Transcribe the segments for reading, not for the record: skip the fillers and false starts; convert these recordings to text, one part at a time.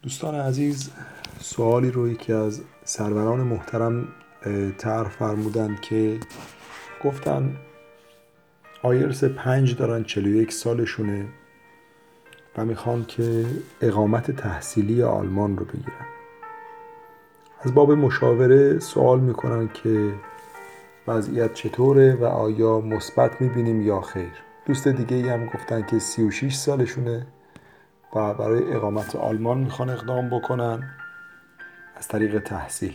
دوستان عزیز، سوالی رو یکی از سروران محترم طرح فرمودن که گفتن آیلتس 5 دارن، 41 سالشونه و میخوان که اقامت تحصیلی آلمان رو بگیرن. از باب مشاوره سوال میکنن که وضعیت چطوره و آیا مثبت میبینیم یا خیر. دوست دیگه ای هم گفتن که 36 سالشونه و برای اقامت آلمان میخوان اقدام بکنن از طریق تحصیل.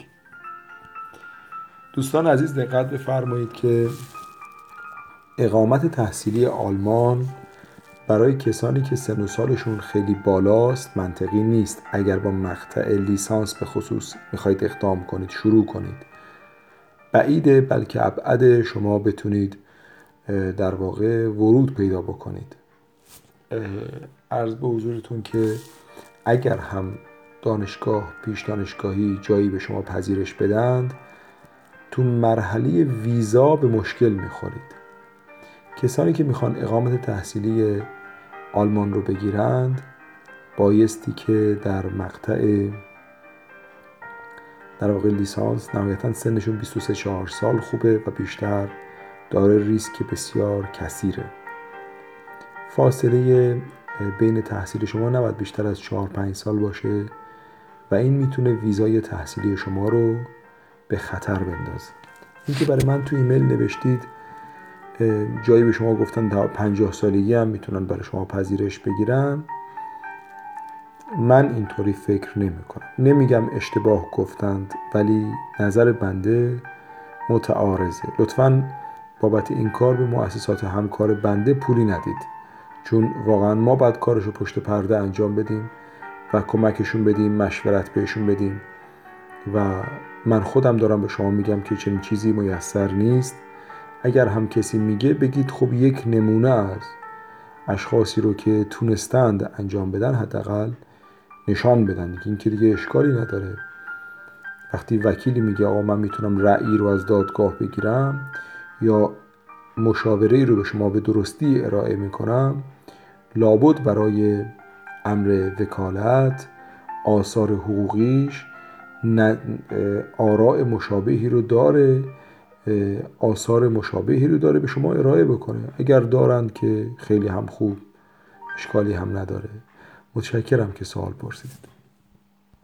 دوستان عزیز دقت بفرمایید که اقامت تحصیلی آلمان برای کسانی که سن و سالشون خیلی بالاست منطقی نیست. اگر با مقطع لیسانس به خصوص میخواید اقدام کنید، شروع کنید، بعیده بلکه ابعد شما بتونید در واقع ورود پیدا بکنید. عرض به حضورتون که اگر هم دانشگاه پیش دانشگاهی جایی به شما پذیرش بدند، تو مرحله ویزا به مشکل میخورید. کسانی که میخوان اقامت تحصیلی آلمان رو بگیرند بایستی که در مقطع در واقع لیسانس نهایتا سنشون 23-4 سال خوبه و بیشتر داره ریسک بسیار کثیره. فاصله بین تحصیل شما نباید بیشتر از 4-5 سال باشه و این میتونه ویزای تحصیلی شما رو به خطر بندازه. اینکه برای من تو ایمیل نوشتید جایی به شما گفتن تا 50 سالگی هم میتونن برای شما پذیرش بگیرن، من اینطوری فکر نمی کنم. نمیگم اشتباه گفتند، ولی نظر بنده متعارضه. لطفاً بابت این کار به مؤسسات همکار بنده پولی ندید، چون واقعا ما باید کارشو پشت پرده انجام بدیم و کمکشون بدیم، مشورت بهشون بدیم و من خودم دارم به شما میگم که چنین چیزی میسر نیست. اگر هم کسی میگه بگید خب یک نمونه از اشخاصی رو که تونستند انجام بدن حداقل نشان بدن. این که دیگه اشکالی نداره. وقتی وکیلی میگه آقا من میتونم رأیی رو از دادگاه بگیرم یا مشاوره‌ای رو به شما به درستی ارائه میکنم، لابد برای امر وکالت آثار حقوقیش آراء مشابهی رو داره، آثار مشابهی رو داره به شما ارائه بکنه. اگر دارند که خیلی هم خوب، اشکالی هم نداره. متشکرم که سوال پرسیدید.